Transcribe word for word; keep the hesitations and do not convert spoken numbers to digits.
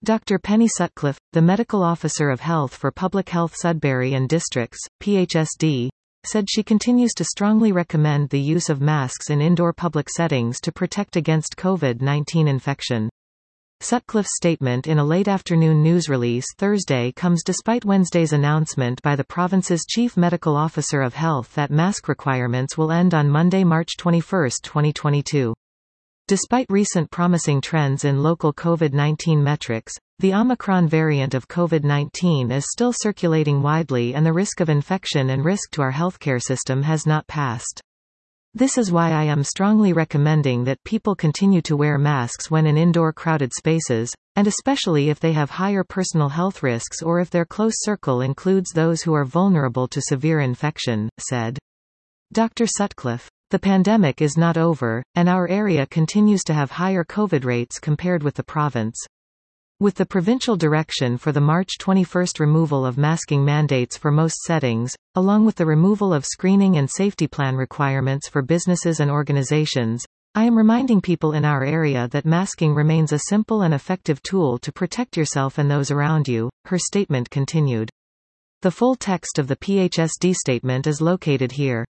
Doctor Penny Sutcliffe, the Medical Officer of Health for Public Health Sudbury and Districts, P H S D, said she continues to strongly recommend the use of masks in indoor public settings to protect against COVID nineteen infection. Sutcliffe's statement in a late-afternoon news release Thursday comes despite Wednesday's announcement by the province's Chief Medical Officer of Health that mask requirements will end on Monday, March twenty-first, twenty twenty-two. Despite recent promising trends in local COVID nineteen metrics, the Omicron variant of COVID nineteen is still circulating widely and the risk of infection and risk to our healthcare system has not passed. This is why I am strongly recommending that people continue to wear masks when in indoor crowded spaces, and especially if they have higher personal health risks or if their close circle includes those who are vulnerable to severe infection, said Doctor Sutcliffe. The pandemic is not over, and our area continues to have higher COVID rates compared with the province. With the provincial direction for the March twenty-first removal of masking mandates for most settings, along with the removal of screening and safety plan requirements for businesses and organizations, I am reminding people in our area that masking remains a simple and effective tool to protect yourself and those around you, her statement continued. The full text of the P H S D statement is located here.